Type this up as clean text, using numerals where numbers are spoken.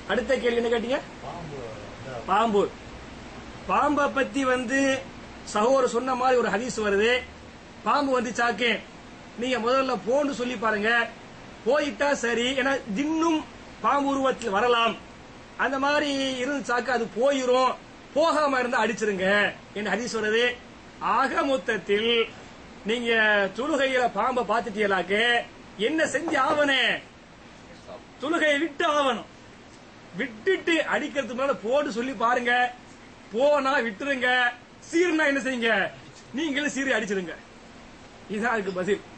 அடுத்த கேள்வி என்ன கேட்டீங்க? பாம்பு. பாம்பை பத்தி சகோதரர் சொன்ன மாதிரி ஒரு ஹதீஸ் வருது. பாம்பு சாக்கே நீங்க முதல்ல போன்னு சொல்லி பாருங்க, போயிட்டா சரி. ஏன்னா ஜின்னும் பாம்பு உருவத்தில் வரலாம், அந்த மாதிரி இருந்துச்சாக்க அது போயிரும், போகாம இருந்தா அடிச்சிருங்க என்று ஹதீஸ் வருது. ஆக மொத்தத்தில் நீங்க தொழுகையில பாம்பை பார்த்துட்டீங்களாக்க என்ன செஞ்சு ஆவனே, தொழுகையை விட்டு ஆவணும். விட்டுட்டு அடிக்கிறதுக்கு மேல போட்டு சொல்லி பாருங்க, போனா விட்டுருங்க, சீர்னா என்ன செய்யுங்க, நீங்களும் சீரி அடிச்சிருங்க. இதுதான் அதுக்கு பதில்.